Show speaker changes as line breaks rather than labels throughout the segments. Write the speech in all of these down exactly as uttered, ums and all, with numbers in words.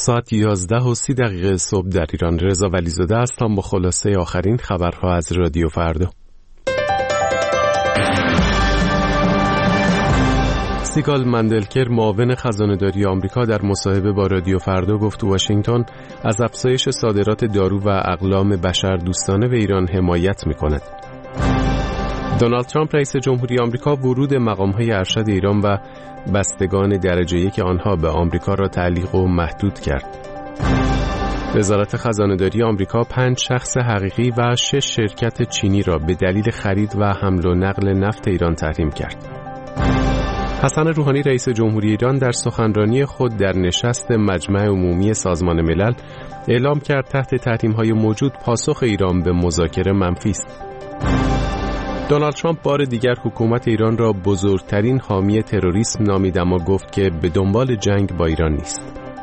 ساعت یازده و سی دقیقه صبح در ایران. رضا ولیزاده هستم با خلاصه آخرین خبرها از رادیو فردا. سیگال مندلکر معاون خزانه‌داری آمریکا در مصاحبه با رادیو فردا گفت واشنگتن از افزایش صادرات دارو و اقلام بشر دوستانه به ایران حمایت می‌کند. دونالد ترامپ رئیس جمهوری آمریکا ورود مقام‌های ارشد ایران و بستگان درجه یک آنها به آمریکا را تعلیق و محدود کرد. وزارت خزانه‌داری آمریکا پنج شخص حقیقی و شش شرکت چینی را به دلیل خرید و حمل و نقل نفت ایران تحریم کرد. حسن روحانی رئیس جمهوری ایران در سخنرانی خود در نشست مجمع عمومی سازمان ملل اعلام کرد تحت تحریم‌های موجود پاسخ ایران به مذاکره منفی است. دونالد ترامپ بار دیگر حکومت ایران را بزرگترین حامی تروریسم نامید، اما گفت که به دنبال جنگ با ایران نیست.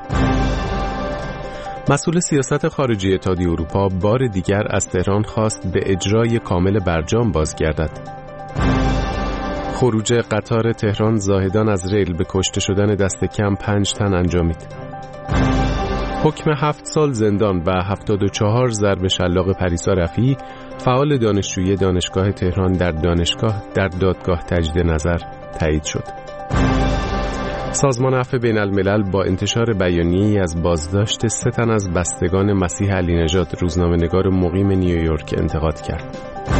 مسئول سیاست خارجی اتحادیه اروپا بار دیگر از تهران خواست به اجرای کامل برجام بازگردد. خروج قطار تهران زاهدان از ریل به کشته شدن دست کم پنج تن انجامید. حکم هفت سال زندان و هفتاد و چهار ضرب شلاق پریسا رفیعی فعال دانشجویی دانشگاه تهران در دانشگاه در دادگاه تجدید نظر تایید شد. سازمان عفو بین الملل با انتشار بیانیه‌ای از بازداشت سه تن از بستگان مسیح علی نژاد روزنامه‌نگار مقیم نیویورک انتقاد کرد.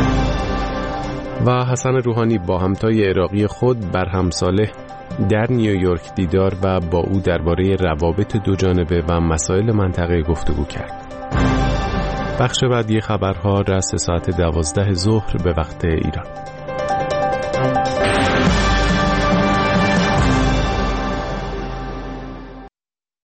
و حسن روحانی با همتای عراقی خود برهم صالح در نیویورک دیدار و با او درباره روابط دو جانبه و مسائل منطقه گفتگو کرد. بخش بعدی خبرها رأس ساعت دوازده ظهر به وقت ایران.